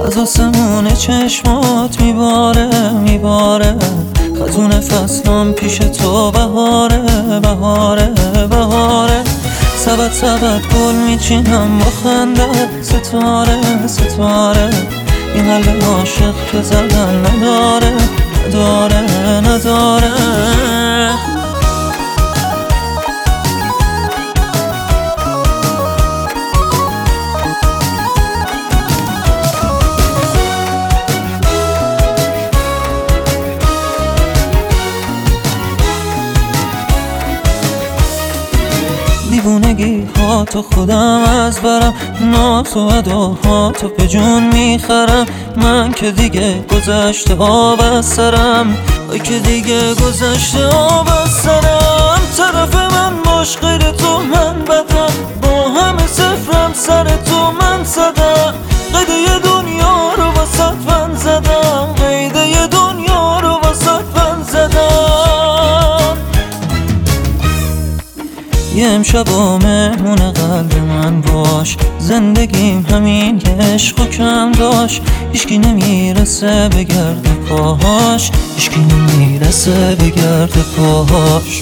از آسمون چشمات میباره میباره، خزون فصلم پیش تو بهاره بهاره بهاره. سبد سبد گل میچینم با خنده، ستاره ستاره. این قلب عاشق که زدن نداره نداره نداره. دیوونگی ها تو خودم از برم، ناز و اداها تو به جون میخرم. من که دیگه گذشته آب از سرم، ای که دیگه گذشته آب از سرم. طرف من باش غیر تو من بدم، با همه صفرم سر تو من زدم. قیده دنیا رو واسط من زدم، قیده دنیا رو واسط من زدم. یه امشب و مهمون قلب من باش، زندگیم همین که عشق و کم داشت. هیچکی نمیرسه به گرد پاهاش، هیچکی نمیرسه به گرد پاهاش.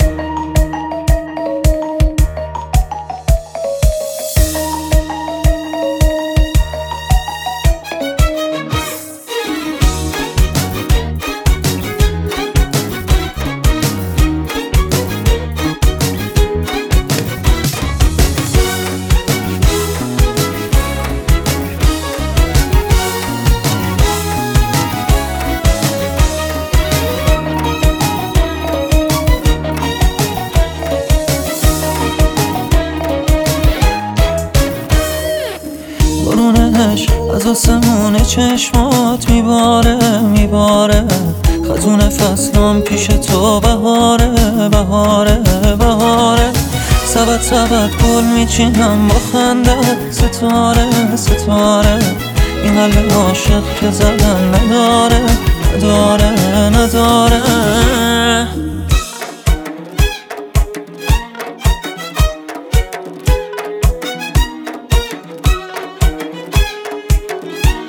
بارونش از آسمون چشمات میباره میباره، خزون فصلم پیش تو بهاره بهاره بهاره. سبد سبد گل میچینم با خنده، ستاره ستاره. این قلب عاشق که زدن نداره نداره نداره.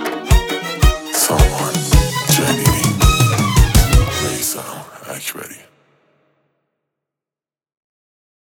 Someone, Jamie, Lisa, Ready.